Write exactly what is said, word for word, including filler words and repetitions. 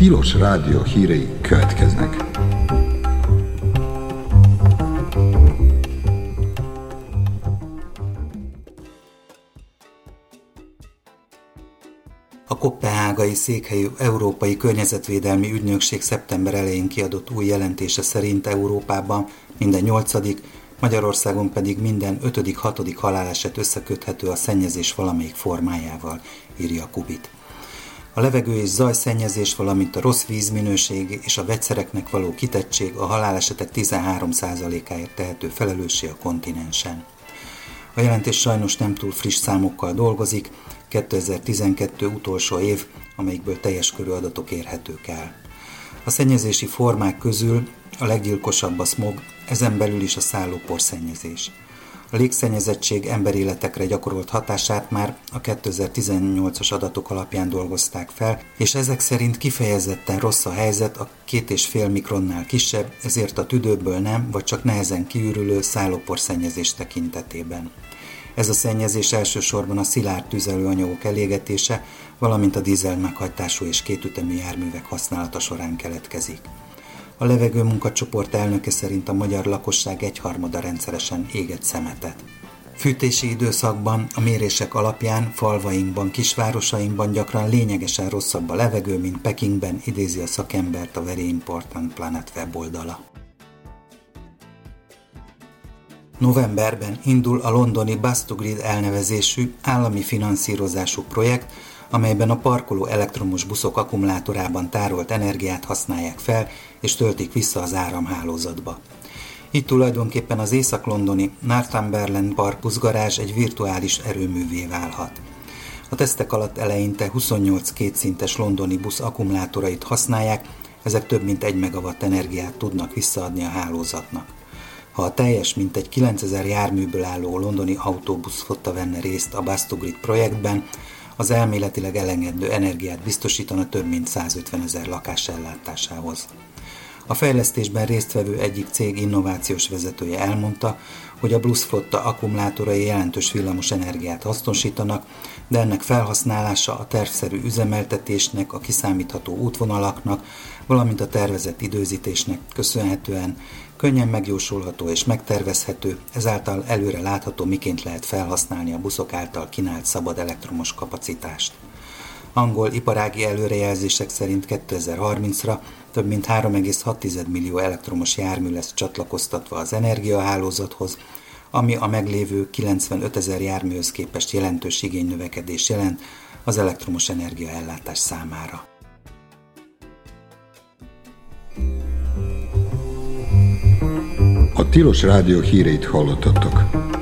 Tilos Rádió hírei következnek. A koppenhágai székhelyű Európai Környezetvédelmi Ügynökség szeptember elején kiadott új jelentése szerint Európában minden nyolcadik, Magyarországon pedig minden ötödik-hatodik haláleset összeköthető a szennyezés valamelyik formájával, írja a Kubit. A levegő és zajszennyezés, valamint a rossz vízminőség és a vegyszereknek való kitettség a halálesetek tizenhárom százalékáért tehető felelőssé a kontinensen. A jelentés sajnos nem túl friss számokkal dolgozik, kétezer-tizenkettő utolsó év, amelyikből teljes körű adatok érhetők el. A szennyezési formák közül a leggyilkosabb a szmog, ezen belül is a szállóporszennyezés. A légszennyezettség emberéletekre gyakorolt hatását már a kétezer-tizennyolcas adatok alapján dolgozták fel, és ezek szerint kifejezetten rossz a helyzet, a két és fél mikronnál kisebb, ezért a tüdőből nem, vagy csak nehezen kiürülő szállóporszennyezés tekintetében. Ez a szennyezés elsősorban a szilárd tüzelőanyagok elégetése, valamint a dízel meghajtású és kétütemű járművek használata során keletkezik. A levegő munkacsoport elnöke szerint a magyar lakosság egyharmada rendszeresen éget szemetet. Fűtési időszakban a mérések alapján falvainkban, kisvárosainkban gyakran lényegesen rosszabb a levegő, mint Pekingben, idézi a szakembert a Very Important Planet weboldala. Novemberben indul a londoni Bus2Grid elnevezésű állami finanszírozású projekt, amelyben a parkoló elektromos buszok akkumulátorában tárolt energiát használják fel és töltik vissza az áramhálózatba. Itt tulajdonképpen az észak-londoni Northumberland Park buszgarázs egy virtuális erőművé válhat. A tesztek alatt eleinte huszonnyolc kétszintes londoni busz akkumulátorait használják, ezek több mint egy megawatt energiát tudnak visszaadni a hálózatnak. Ha a teljes mintegy kilencezer járműből álló londoni autóbuszflotta venne részt a Bus2Grid projektben, az elméletileg elengedő energiát biztosítana több mint százötvenezer lakás ellátásához. A fejlesztésben résztvevő egyik cég innovációs vezetője elmondta, hogy a buszflotta akkumulátorai jelentős villamos energiát hasznosítanak, de ennek felhasználása a tervszerű üzemeltetésnek, a kiszámítható útvonalaknak, valamint a tervezett időzítésnek köszönhetően könnyen megjósolható és megtervezhető, ezáltal előre látható, miként lehet felhasználni a buszok által kínált szabad elektromos kapacitást. Angol iparági előrejelzések szerint kétezer-harmincra több mint három egész hat millió elektromos jármű lesz csatlakoztatva az energiahálózathoz, ami a meglévő kilencvenötezer járműhöz képest jelentős igénynövekedés jelent az elektromos energiaellátás számára. A Tilos Rádió híreit hallottatok.